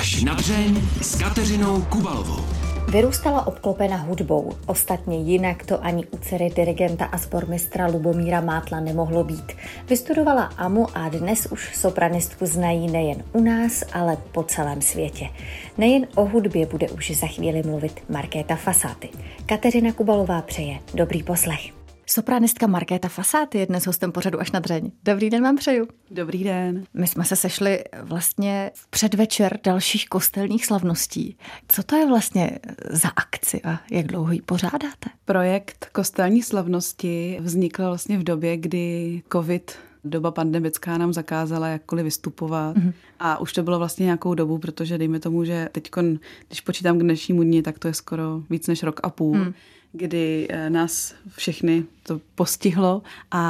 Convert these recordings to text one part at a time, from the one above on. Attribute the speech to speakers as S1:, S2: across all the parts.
S1: Až na dřeň s Kateřinou Kubalovou.
S2: Vyrůstala obklopena hudbou. Ostatně jinak to ani u dcery dirigenta a sbormistra Lubomíra Mátla nemohlo být. Vystudovala AMU a dnes už sopranistku znají nejen u nás, ale po celém světě. Nejen o hudbě bude už za chvíli mluvit Markéta Fasáty. Kateřina Kubalová přeje dobrý poslech. Sopranistka Markéta Fasáty je dnes hostem pořadu Až na dřeň. Dobrý den vám přeju.
S3: Dobrý den.
S2: My jsme se sešli vlastně v předvečer dalších kostelních slavností. Co to je vlastně za akci a jak dlouho ji pořádáte?
S3: Projekt kostelní slavnosti vznikl vlastně v době, kdy doba pandemická nám zakázala jakkoliv vystupovat. A už to bylo vlastně nějakou dobu, protože dejme tomu, že teďkon, když počítám k dnešnímu dni, tak to je skoro víc než rok a půl. Kdy nás všechny to postihlo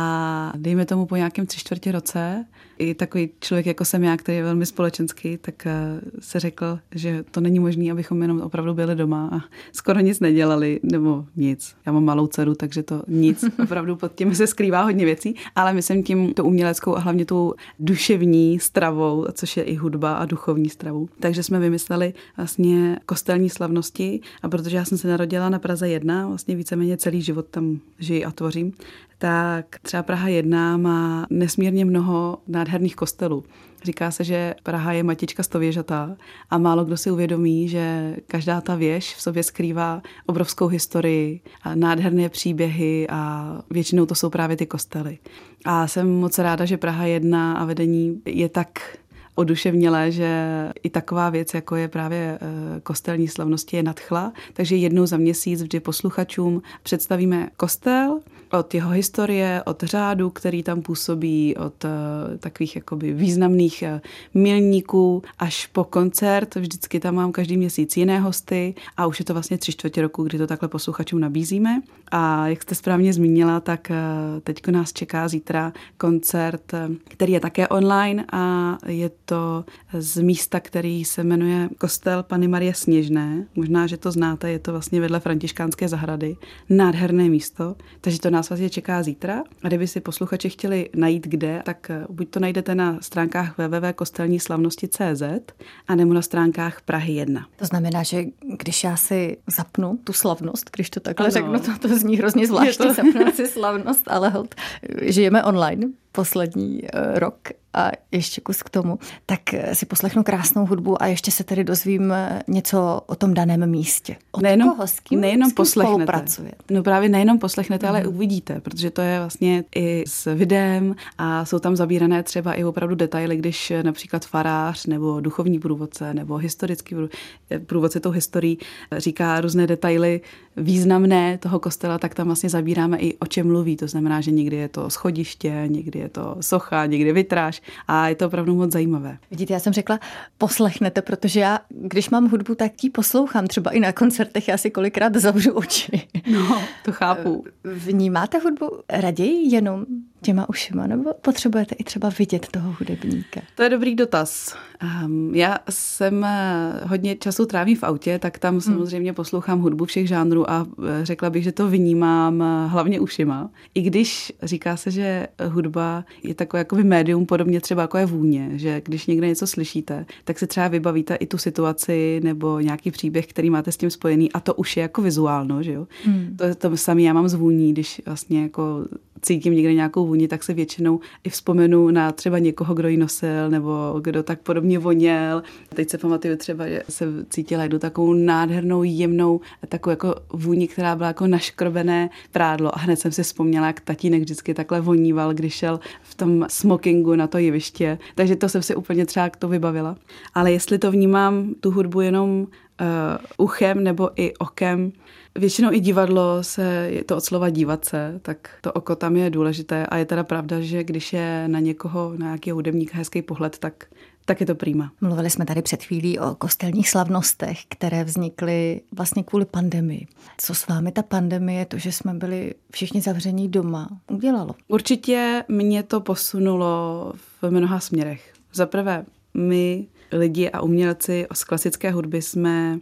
S3: a dejme tomu po nějakém 3/4 roce i takový člověk jako jsem já, který je velmi společenský, tak se řekl, že to není možné, abychom jenom opravdu byli doma a skoro nic nedělali, nebo nic. Já mám malou dceru, takže to nic. Opravdu pod tím se skrývá hodně věcí, ale myslím tím tu uměleckou a hlavně tu duševní stravou, což je i hudba a duchovní stravou. Takže jsme vymysleli vlastně kostelní slavnosti a protože já jsem se narodila na Praze 1, vlastně víceméně celý život tam žiji a tvořím, tak třeba Praha 1 má nesmírně mnoho nádherných kostelů. Říká se, že Praha je matička stověžatá a málo kdo si uvědomí, že každá ta věž v sobě skrývá obrovskou historii, a nádherné příběhy a většinou to jsou právě ty kostely. A jsem moc ráda, že Praha 1 a vedení je tak oduševnělé, že i taková věc, jako je právě kostelní slavnosti, je nadchla. Takže jednou za měsíc vždy posluchačům představíme kostel od jeho historie, od řádu, který tam působí, od takových jakoby významných milníků až po koncert. Vždycky tam mám každý měsíc jiné hosty a už je to vlastně 3/4 roku, kdy to takhle posluchačům nabízíme. A jak jste správně zmínila, tak teďko nás čeká zítra koncert, který je také online a je to z místa, který se jmenuje Kostel Panny Marie Sněžné. Možná, že to znáte, je to vlastně vedle Františkánské zahrady. Nádherné místo, takže to nás vlastně čeká zítra. A kdyby si posluchači chtěli najít kde, tak buď to najdete na stránkách www.kostelnislavnosti.cz a nebo na stránkách Prahy 1.
S2: To znamená, že když já si zapnu tu slavnost, když to takhle řeknu, to zní hrozně zvláštně, zapnu si slavnost, ale holt, žijeme online poslední rok a ještě kus k tomu, tak si poslechnu krásnou hudbu a ještě se tedy dozvím něco o tom daném místě. S kým spolupracujete?
S3: No právě nejenom poslechnete, ale uvidíte, protože to je vlastně i s videem a jsou tam zabírané třeba i opravdu detaily, když například farář nebo duchovní průvodce nebo historický průvodce tou historií říká různé detaily významné toho kostela, tak tam vlastně zabíráme i o čem mluví. To znamená, že někdy je to schodiště, někdy je to socha, někdy vitráž a je to opravdu moc zajímavé.
S2: Vidíte, já jsem řekla poslechnete, protože já, když mám hudbu, tak ji poslouchám. Třeba i na koncertech já si kolikrát zavřu oči.
S3: No, to chápu.
S2: Vnímáte hudbu raději jenom těma ušima, nebo potřebujete i třeba vidět toho hudebníka?
S3: To je dobrý dotaz. Já jsem hodně času trávím v autě, tak tam samozřejmě poslouchám hudbu všech žánrů a řekla bych, že to vnímám hlavně ušima. I když říká se, že hudba je takové jakoby médium, podobně třeba jako je vůně, že když někde něco slyšíte, tak si třeba vybavíte i tu situaci nebo nějaký příběh, který máte s tím spojený a to už je jako vizuálno, že jo? To samé já mám z vůní, když vlastně jako cítím někde nějakou vůni, tak se většinou i vzpomenu na třeba někoho, kdo ji nosil, nebo kdo tak podobně voněl. Teď se pamatuju třeba, že se cítila jdu takovou nádhernou, jemnou, takovou jako vůni, která byla jako naškrobené prádlo. A hned jsem si vzpomněla, jak tatínek vždycky takhle voníval, když šel v tom smokingu na to jeviště. Takže to jsem si úplně třeba to vybavila. Ale jestli to vnímám, tu hudbu jenom uchem nebo i okem. Většinou i divadlo je to od slova dívat se, tak to oko tam je důležité a je teda pravda, že když je na někoho, na nějaký hudebník hezký pohled, tak je to prýma.
S2: Mluvili jsme tady před chvílí o kostelních slavnostech, které vznikly vlastně kvůli pandemii. Co s vámi ta pandemie, to, že jsme byli všichni zavření doma, udělalo?
S3: Určitě mě to posunulo v mnoha směrech. Za prvé, my lidi a umělci z klasické hudby jsme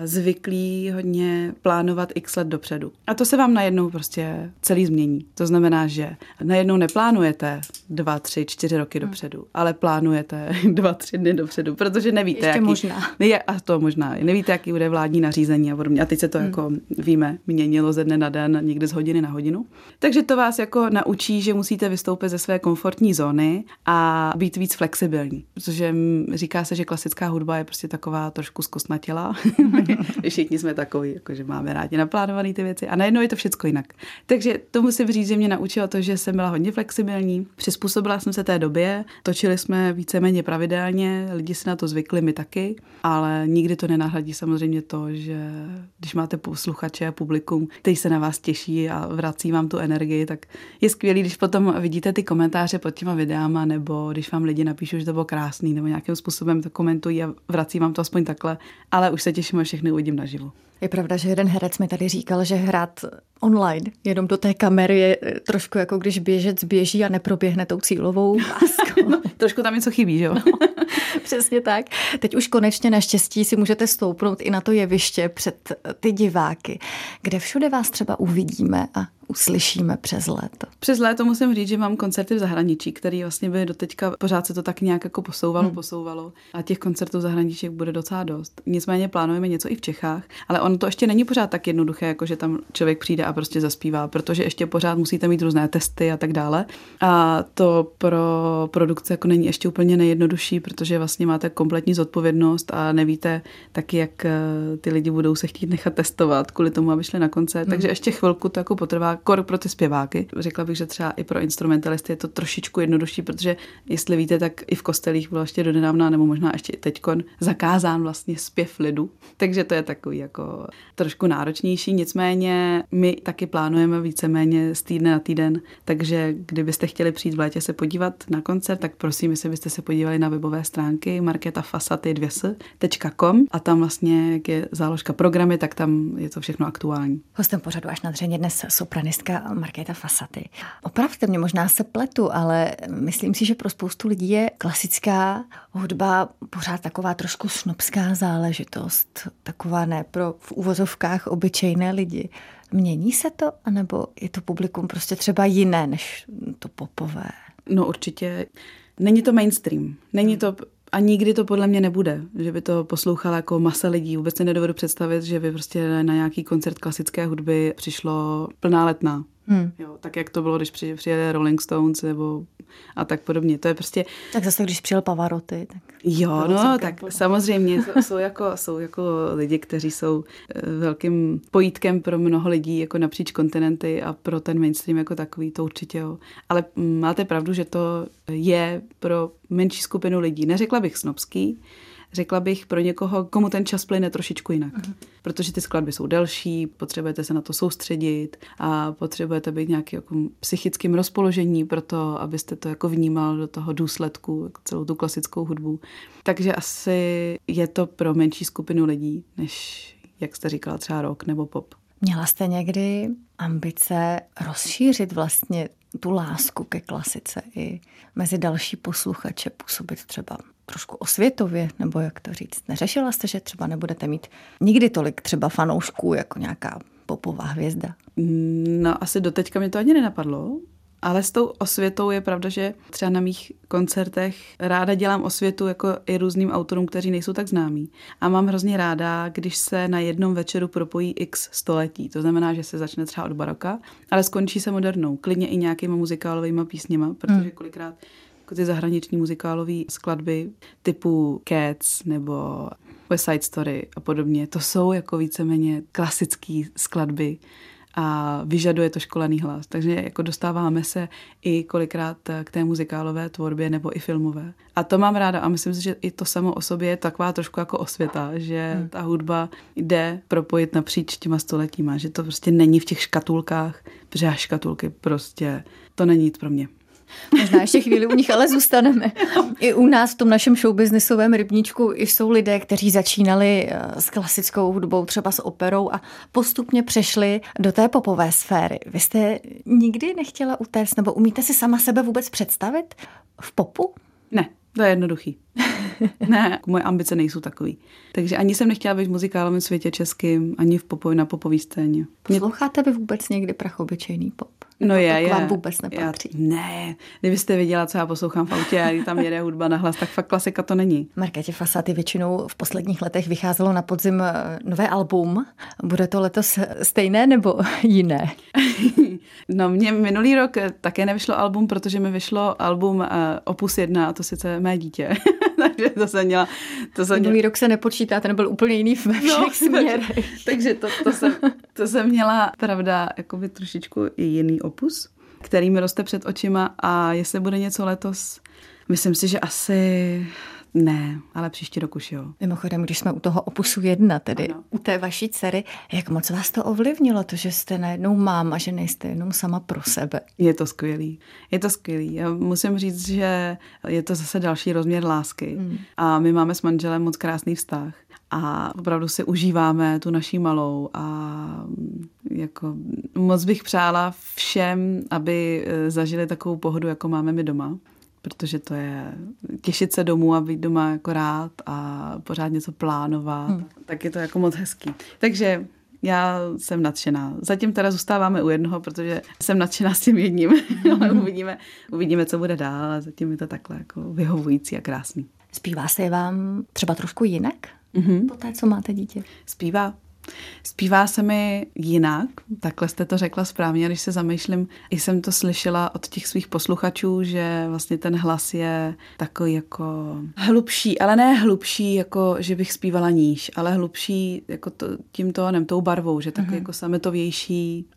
S3: zvyklí hodně plánovat x let dopředu. A to se vám najednou prostě celý změní. To znamená, že najednou neplánujete 2, 3, 4 roky dopředu, ale plánujete 2, 3 dny dopředu, protože nevíte,
S2: ještě
S3: jaký...
S2: možná.
S3: A to možná. Nevíte, jaký bude vládní nařízení a podobně. A teď se to jako víme, měnilo ze dne na den, někdy z hodiny na hodinu. Takže to vás jako naučí, že musíte vystoupit ze své komfortní zóny a být víc flexibilní. Protože říká se, že klasická hudba je prostě taková trošku zkostnatělá. Všichni jsme takový, jakože máme rádi naplánované ty věci a najednou je to všecko jinak. Takže to musím říct, že mě naučilo to, že jsem byla hodně flexibilní, přizpůsobila jsem se té době, točili jsme víceméně pravidelně, lidi si na to zvykli, my taky, ale nikdy to nenahradí samozřejmě to, že když máte posluchače a publikum, který se na vás těší a vrací vám tu energii, tak je skvělý, když potom vidíte ty komentáře pod těma videama, nebo když vám lidi napíšou, že to bylo krásný, nebo nějakým způsobem to komentují a vrací vám to aspoň takhle, ale už se těším, až všechny uvidím naživo.
S2: Je pravda, že jeden herec mi tady říkal, že hrát online jenom do té kamery je trošku jako když běžec běží a neproběhne tou cílovou páskou.
S3: Trošku tam něco chybí, že jo?
S2: No, přesně tak. Teď už konečně naštěstí si můžete stoupnout i na to jeviště před ty diváky, kde všude vás třeba uvidíme a uslyšíme přes léto.
S3: Přes léto musím říct, že mám koncerty v zahraničí, které vlastně byly doteďka, pořád se to tak nějak jako posouvalo a těch koncertů v zahraničí bude docela dost. Nicméně plánujeme něco i v Čechách, ale ono to ještě není pořád tak jednoduché, jako že tam člověk přijde a prostě zaspívá, protože ještě pořád musíte mít různé testy a tak dále. A to pro produkce jako není ještě úplně nejjednodušší, protože vlastně máte kompletní zodpovědnost a nevíte taky, jak ty lidi budou se chtít nechat testovat kvůli tomu, aby šli na koncert. Takže ještě chvilku to jako potrvá pro ty zpěváky. Řekla bych, že třeba i pro instrumentalisty je to trošičku jednodušší, protože jestli víte, tak i v kostelích bylo ještě donedávna, nebo možná ještě i teďkon, zakázán vlastně zpěv lidu. Takže to je takový jako trošku náročnější. Nicméně my taky plánujeme víceméně z týdne na týden, takže kdybyste chtěli přijít v létě se podívat na koncert, tak prosím, jestli byste se podívali na webové stránky marketafasaty2s.com a tam vlastně, jak je záložka programy, tak tam je to všechno aktuální.
S2: Hostem pořadu Až na dřeně dnes sopranistka Markéta Fasaty. Opravte mě, možná se pletu, ale myslím si, že pro spoustu lidí je klasická hudba pořád taková trošku snobská záležitost. Taková ne pro v uvozovkách obyčejné lidi. Mění se to, anebo je to publikum prostě třeba jiné než to popové?
S3: No určitě. Není to mainstream. Není to a nikdy to podle mě nebude, že by to poslouchala jako masa lidí. Vůbec si nedovedu představit, že by prostě na nějaký koncert klasické hudby přišlo plná Letná. Jo, tak jak to bylo, když přijeli Rolling Stones nebo a tak podobně. To je prostě...
S2: Tak zase, když přijel Pavarotti. Tak
S3: jo, no, tak samozřejmě jsou jako lidi, kteří jsou velkým pojítkem pro mnoho lidí jako napříč kontinenty a pro ten mainstream jako takový, to určitě jo. Ale máte pravdu, že to je pro menší skupinu lidí. Neřekla bych snobský, řekla bych pro někoho, komu ten čas plyne trošičku jinak. Protože ty skladby jsou delší, potřebujete se na to soustředit a potřebujete být nějaký jako psychickým rozpoložení pro to, abyste to jako vnímal do toho důsledku, celou tu klasickou hudbu. Takže asi je to pro menší skupinu lidí, než, jak jste říkala, třeba rock nebo pop.
S2: Měla jste někdy ambice rozšířit vlastně tu lásku ke klasice i mezi další posluchače, působit třeba trošku osvětově, nebo jak to říct? Neřešila jste, že třeba nebudete mít nikdy tolik třeba fanoušků jako nějaká popová hvězda?
S3: No asi doteďka mě to ani nenapadlo, ale s tou osvětou je pravda, že třeba na mých koncertech ráda dělám osvětu jako i různým autorům, kteří nejsou tak známí. A mám hrozně ráda, když se na jednom večeru propojí x století. To znamená, že se začne třeba od baroka, ale skončí se modernou. Klidně i nějakýma muzikálovýma písněma, protože kolikrát jako ty zahraniční muzikálové skladby typu Cats nebo West Side Story a podobně, to jsou jako víceméně klasické skladby a vyžaduje to školený hlas. Takže jako dostáváme se i kolikrát k té muzikálové tvorbě nebo i filmové. A to mám ráda a myslím si, že i to samo o sobě je taková trošku jako osvěta, že ta hudba jde propojit napříč těma stoletíma, že to prostě není v těch škatulkách, protože škatulky prostě, to není nic pro mě.
S2: Možná ještě chvíli u nich ale zůstaneme. I u nás v tom našem showbiznisovém rybníčku jsou lidé, kteří začínali s klasickou hudbou, třeba s operou a postupně přešli do té popové sféry. Vy jste nikdy nechtěla utéct, nebo umíte si sama sebe vůbec představit v popu?
S3: Ne, to je jednoduchý. Ne, moje ambice nejsou takový. Takže ani jsem nechtěla být v muzikálovém světě českým, ani na popové scéně.
S2: Posloucháte vy vůbec někdy prachobyčejný pop?
S3: No je.
S2: Vám vůbec nepatří.
S3: Ne, kdybyste věděla, co já poslouchám v autě a tam jede hudba nahlas, tak fakt klasika to není.
S2: Markétě Fasáty většinou v posledních letech vycházelo na podzim nové album. Bude to letos stejné nebo jiné?
S3: No mně minulý rok také nevyšlo album, protože mi vyšlo album Opus 1 a to sice Mé dítě. Takže to jsem měla...
S2: Minulý rok se nepočítá, ten byl úplně jiný ve všech směrech.
S3: Takže to jsem měla, pravda, jakoby trošičku i jiný opus, který mi roste před očima a jestli bude něco letos, myslím si, že asi... Ne, ale příští rok už jo.
S2: Mimochodem, když jsme u toho opusu 1, tedy ano. U té vaší dcery, jak moc vás to ovlivnilo, to, že jste najednou máma, že nejste jenom sama pro sebe?
S3: Je to skvělý. Já musím říct, že je to zase další rozměr lásky. A my máme s manželem moc krásný vztah. A opravdu si užíváme tu naší malou a jako moc bych přála všem, aby zažili takovou pohodu, jako máme my doma. Protože to je těšit se domů a být doma jako rád a pořád něco plánovat. Tak je to jako moc hezký. Takže já jsem nadšená. Zatím teda zůstáváme u jednoho, protože jsem nadšená s tím jedním. Ale uvidíme, co bude dál. A zatím je to takhle jako vyhovující a krásný.
S2: Zpívá se vám třeba trošku jinak? Po té, co máte dítě?
S3: Zpívá se mi jinak, takhle jste to řekla správně, když se zamýšlím, i jsem to slyšela od těch svých posluchačů, že vlastně ten hlas je takový jako hlubší, ale ne hlubší, jako že bych zpívala níž, ale hlubší jako tím tónem, tou barvou, že takový jako sametovější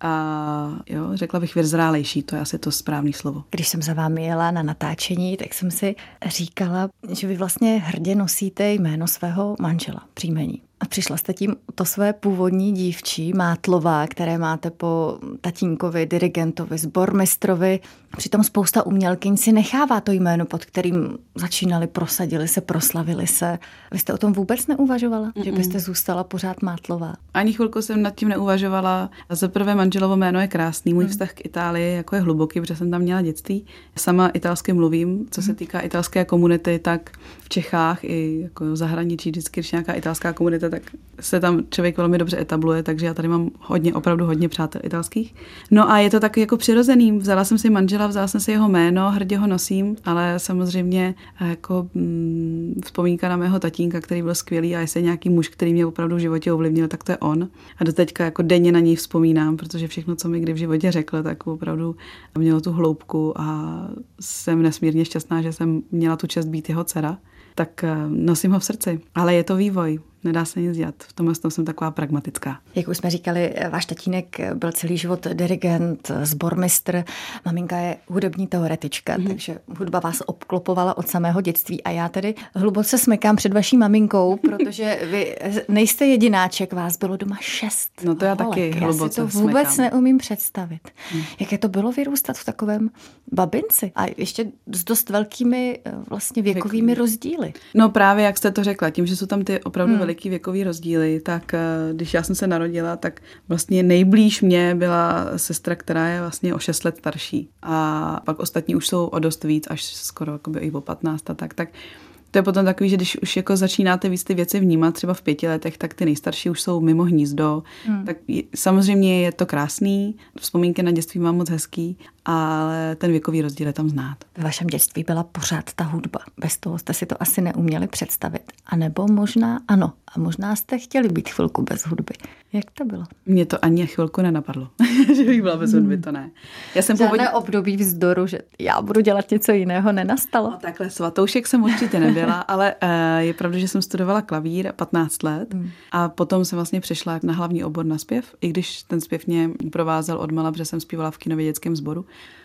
S3: a jo, řekla bych vyzrálejší, to je asi to správné slovo.
S2: Když jsem za vámi jela na natáčení, tak jsem si říkala, že vy vlastně hrdě nosíte jméno svého manžela, příjmení. A přišla jste tím to své původní dívčí, Mátlová, které máte po tatínkovi, dirigentovi, sbormistrovi. Přitom spousta umělkyň si nechává to jméno, pod kterým začínali, prosadili se, proslavili se. Vy jste o tom vůbec neuvažovala, že byste zůstala pořád Mátlová?
S3: Ani chvilku jsem nad tím neuvažovala. Za prvé manželovo jméno je krásný, můj vztah k Itálii jako je hluboký, protože jsem tam měla dětství. Sama italsky mluvím, co se týká italské komunity, tak v Čechách i jako v zahraničí vždycky, když nějaká italská komunita, tak se tam člověk velmi dobře etabluje, takže já tady mám opravdu hodně přátel italských. No a je to taky jako přirozený. Vzala jsem si manžela, vzala jsem si jeho jméno, hrdě ho nosím, ale samozřejmě jako vzpomínka na mého tatínka, který byl skvělý a jestli nějaký muž, který mě opravdu v životě ovlivnil, tak to je on. A doteďka jako denně na něj vzpomínám, protože všechno, co mi kdy v životě řekl, tak opravdu mělo tu hloubku a jsem nesmírně šťastná, že jsem měla tu čest být jeho dcera. Tak nosím ho v srdci, ale je to vývoj. Nedá se nic dělat. V tomhle jsem taková pragmatická.
S2: Jak už jsme říkali, váš tatínek byl celý život dirigent, sbormistr, maminka je hudební teoretička, takže hudba vás obklopovala od samého dětství a já tedy hluboce smekám před vaší maminkou, protože vy nejste jedináček, vás bylo doma 6.
S3: No to já taky hluboce
S2: já si to vůbec neumím představit. Jaké to bylo vyrůstat v takovém babinci a ještě s dost velkými vlastně věkovými rozdíly.
S3: No právě jak jste to řekla, tím, že jsou tam ty opravdu veliký věkový rozdíly, tak když já jsem se narodila, tak vlastně nejblíž mě byla sestra, která je vlastně o 6 let starší. A pak ostatní už jsou o dost víc, až skoro jakoby i o 15 a tak. To je potom takový, že když už jako začínáte víc ty věci vnímat, třeba v 5 letech, tak ty nejstarší už jsou mimo hnízdo. Tak samozřejmě je to krásný, vzpomínky na dětství mám moc hezký, ale ten věkový rozdíl je tam znát.
S2: V vašem dětství byla pořád ta hudba. Bez toho jste si to asi neuměli představit. A nebo možná ano. A možná jste chtěli být chvilku bez hudby. Jak to bylo?
S3: Mě to ani chvilku nenapadlo, že bych byla bez hudby, to ne. Já jsem
S2: žádné období vzdoru, že já budu dělat něco jiného, nenastalo?
S3: No, takhle svatoušek jsem určitě nebyla, ale je pravda, že jsem studovala klavír 15 let a potom jsem vlastně přešla na hlavní obor na zpěv, i když ten zpěv mě provázel odmala, protože jsem zpívala v kinovědeckém sboru.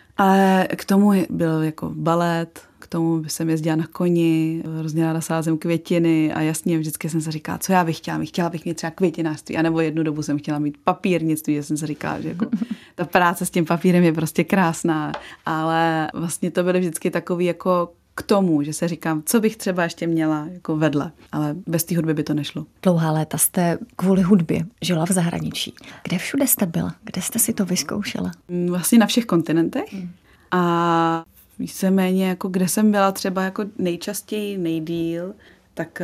S3: Ale k tomu byl jako balet, k tomu jsem jezdila na koni, hrozně ráda sázím květiny a jasně vždycky jsem se říkala, co já bych chtěla. Chtěla bych mít třeba květinářství, anebo jednu dobu jsem chtěla mít papírnictví, že jsem se říkala, že jako ta práce s tím papírem je prostě krásná, ale vlastně to byly vždycky takový jako k tomu, že se říkám, co bych třeba ještě měla jako vedle, ale bez té hudby by to nešlo.
S2: Dlouhá léta jste kvůli hudbě žila v zahraničí. Kde všude jste byla? Kde jste si to vyzkoušela?
S3: Vlastně na všech kontinentech a víceméně, jako kde jsem byla třeba jako nejčastěji, nejdýl, tak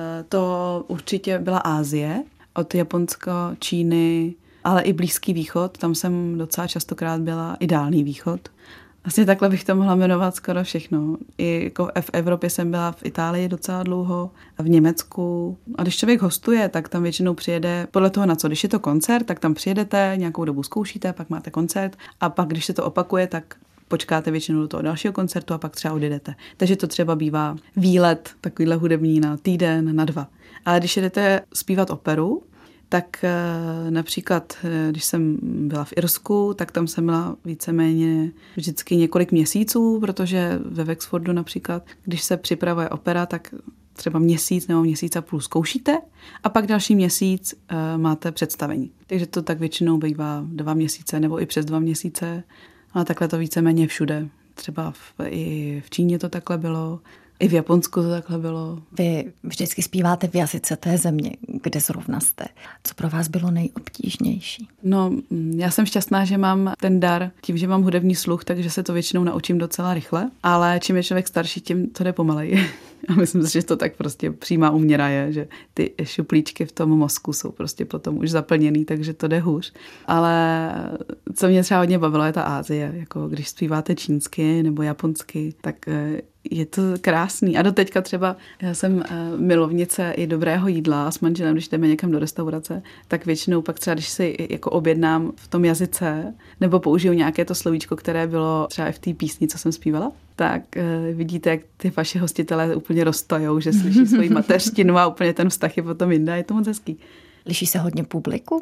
S3: to určitě byla Asie, od Japonska, Číny, ale i Blízký východ, tam jsem docela častokrát byla, i Dálný východ. Vlastně takhle bych to mohla jmenovat skoro všechno. I jako v Evropě jsem byla v Itálii docela dlouho, v Německu. A když člověk hostuje, tak tam většinou přijede, podle toho na co, když je to koncert, tak tam přijedete, nějakou dobu zkoušíte, pak máte koncert a pak, když se to opakuje, tak počkáte většinou do toho dalšího koncertu a pak třeba odjedete. Takže to třeba bývá výlet takovýhle hudební na týden, na 2. Ale když jedete zpívat operu, tak například, když jsem byla v Irsku, tak tam jsem byla víceméně vždycky několik měsíců, protože ve Wexfordu například, když se připravuje opera, tak třeba měsíc nebo měsíc a půl zkoušíte a pak další měsíc máte představení. Takže to tak většinou bývá 2 měsíce nebo i přes 2 měsíce, ale takhle to víceméně všude. Třeba i v Číně to takhle bylo. I v Japonsku to takhle bylo.
S2: Vy vždycky zpíváte v jazyce té země, kde zrovna jste. Co pro vás bylo nejobtížnější?
S3: No, já jsem šťastná, že mám ten dar, tím, že mám hudební sluch, takže se to většinou naučím docela rychle, ale čím je člověk starší, tím to jde pomaleji. A myslím si, že to tak prostě přímá úměra je, že ty šuplíčky v tom mozku jsou prostě potom už zaplněný, takže to jde hůř. Ale co mě třeba hodně bavilo, je ta Asie. Jako když zpíváte čínsky nebo japonsky, tak je to krásný. A doteďka třeba já jsem milovnice i dobrého jídla s manželem, když jdeme někam do restaurace, tak většinou pak třeba, když si jako objednám v tom jazyce nebo použiju nějaké to slovíčko, které bylo třeba i v té písni, co jsem zpívala, tak vidíte, jak ty vaše hostitelé úplně roztajou, že slyší svoji mateřštinu a úplně ten vztah je potom jinde. Je to moc hezký.
S2: Liší se hodně publikum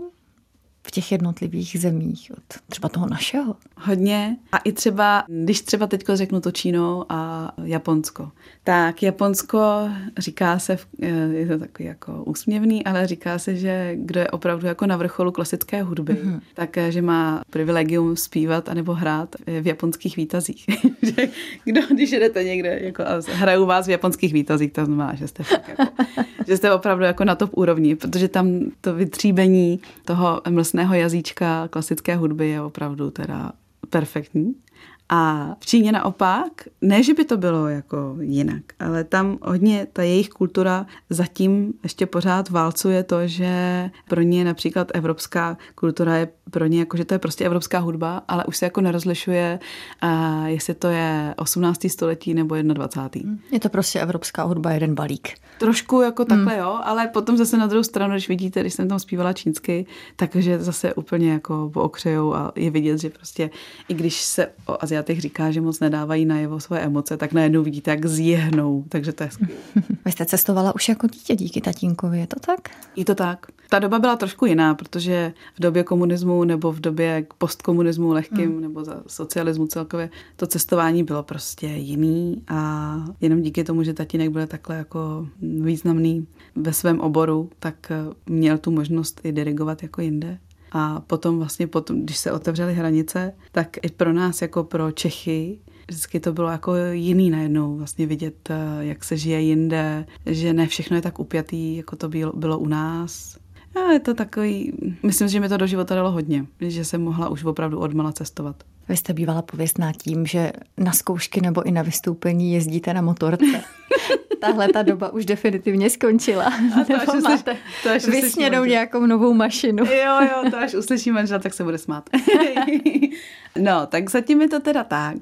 S2: v těch jednotlivých zemích od třeba toho našeho?
S3: Hodně. A i třeba, když třeba teďko řeknu to Čínu a Japonsko, tak Japonsko říká se, je to takový jako úsměvný, ale říká se, že kdo je opravdu jako na vrcholu klasické hudby, tak že má privilegium zpívat anebo hrát v japonských výtazích. Kdo, když jedete někde jako a hrajou vás v japonských výtazích, to znamená, že jste fakt jako, že jste opravdu jako na top úrovni, protože tam to vytříbení toho mlsného jazyčka klasické hudby je opravdu teda perfektní. A v Číně naopak, ne, že by to bylo jako jinak, ale tam hodně ta jejich kultura zatím ještě pořád válcuje to, že pro ně například evropská kultura je pro ně jako, že to je prostě evropská hudba, ale už se jako nerozlišuje, jestli to je 18. století nebo 21.
S2: Je to prostě evropská hudba, jeden balík.
S3: Trošku jako takhle, jo, ale potom zase na druhou stranu, když vidíte, když jsem tam zpívala čínsky, takže zase úplně jako pookřejou a je vidět, že prostě i když se o Asiatech říká, že moc nedávají najevo svoje emoce, tak najednou vidíte, jak zjehnou, takže to je skvělé.
S2: Vy jste cestovala už jako dítě díky tatínkovi, je to tak?
S3: Je to tak. Ta doba byla trošku jiná, protože v době komunismu nebo v době postkomunismu lehkým nebo za socialismu celkově to cestování bylo prostě jiný a jenom díky tomu, že tatínek byl takhle jako významný ve svém oboru, tak měl tu možnost i dirigovat jako jinde. A potom, když se otevřely hranice, tak i pro nás, jako pro Čechy, vždycky to bylo jako jiný najednou vlastně vidět, jak se žije jinde, že ne všechno je tak upjatý, jako to bylo u nás. A je to takový, myslím si, že mi to do života dalo hodně, že jsem mohla už opravdu odmala cestovat.
S2: Vy jste bývala pověstná tím, že na zkoušky nebo i na vystoupení jezdíte na motorce. Tahle ta doba už definitivně skončila.
S3: A to až máte
S2: vysněnou nějakou novou mašinu.
S3: Jo, to až uslyší manžel, tak se bude smát. No, tak zatím je to teda tak,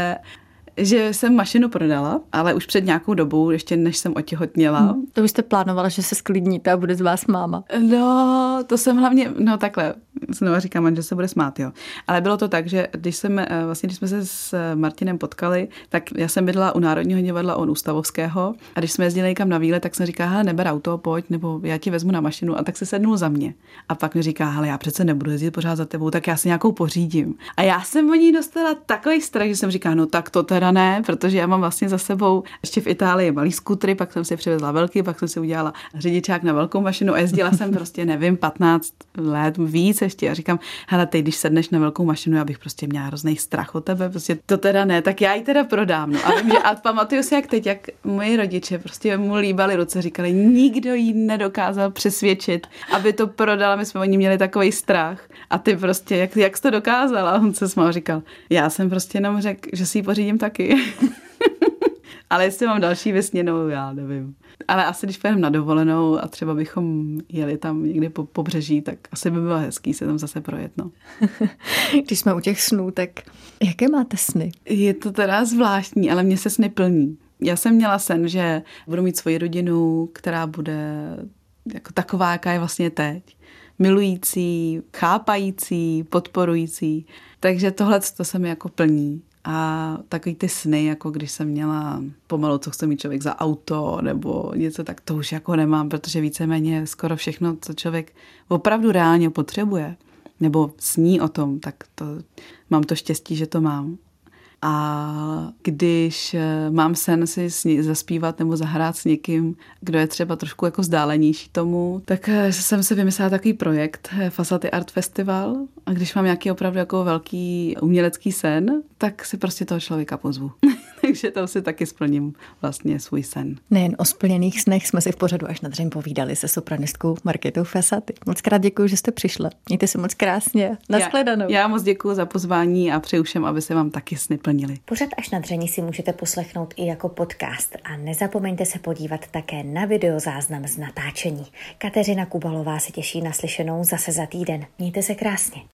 S3: že jsem mašinu prodala, ale už před nějakou dobou, ještě než jsem otěhotněla.
S2: To byste plánovala, že se sklidníte a bude z vás máma.
S3: No, to jsem hlavně, takhle, znova říkám, že se bude smát, jo. Ale bylo to tak, že když jsme se s Martinem potkali, tak já jsem bydlela u Národního divadla, on u Stavovského, a když jsme jezdili někam na výlet, tak jsem říkala, hele, neber auto, pojď, nebo já ti vezmu na mašinu, a tak se sednul za mě. A pak mi říká, hele, já přece nebudu jezdit pořád za tebou, tak já si nějakou pořídím. A já jsem o ní dostala takový strach, že jsem říkala, no tak to teda ne, protože já mám vlastně za sebou ještě v Itálii malý skutry, pak jsem si přivezla velký, pak jsem si udělala řidičák na velkou mašinu a jezdila jsem prostě, nevím, 15 let, víc ještě a říkám, hele, teď, když sedneš na velkou mašinu, já bych prostě měla hrozný strach o tebe, prostě to teda ne, tak já ji teda prodám. No a vím, že a pamatuju si, jak teď, jak moji rodiče prostě mu líbali ruce, říkali, nikdo jí nedokázal přesvědčit, aby to prodala, my jsme o ní měli takovej strach a ty prostě, jak jsi to dokázala? A on se smál, říkal, já jsem prostě jenom řekl, že si ji pořídím tak taky. Ale jestli mám další vysněnou, já nevím. Ale asi když půjdeme na dovolenou a třeba bychom jeli tam někde po pobřeží, tak asi by bylo hezký se tam zase projet, no.
S2: Když jsme u těch snů, tak jaké máte sny?
S3: Je to teda zvláštní, ale mě se sny plní. Já jsem měla sen, že budu mít svoji rodinu, která bude jako taková, jaká je vlastně teď. Milující, chápající, podporující. Takže tohle to se mi jako plní. A takový ty sny, jako když jsem měla pomalu, co chce mít člověk za auto nebo něco, tak to už jako nemám, protože víceméně skoro všechno, co člověk opravdu reálně potřebuje nebo sní o tom, tak to mám to štěstí, že to mám. A když mám sen si zaspívat nebo zahrát s někým, kdo je třeba trošku jako vzdálenější tomu, tak jsem si vymyslela takový projekt Fasaty Art Festival a když mám nějaký opravdu jako velký umělecký sen, tak si prostě toho člověka pozvu. Takže tam si taky splním vlastně svůj sen.
S2: Nejen o splněných snech jsme si v pořadu Až na dřeň povídali se sopranistkou Markétou Fasaty. Moc krát děkuji, že jste přišla. Mějte se moc krásně. Nashledanou.
S3: Já moc děkuji za pozvání a přeju všem, aby se vám taky sny plnily.
S2: Pořad Až na dřeni si můžete poslechnout i jako podcast a nezapomeňte se podívat také na videozáznam z natáčení. Kateřina Kubalová se těší na slyšenou zase za týden. Mějte se krásně.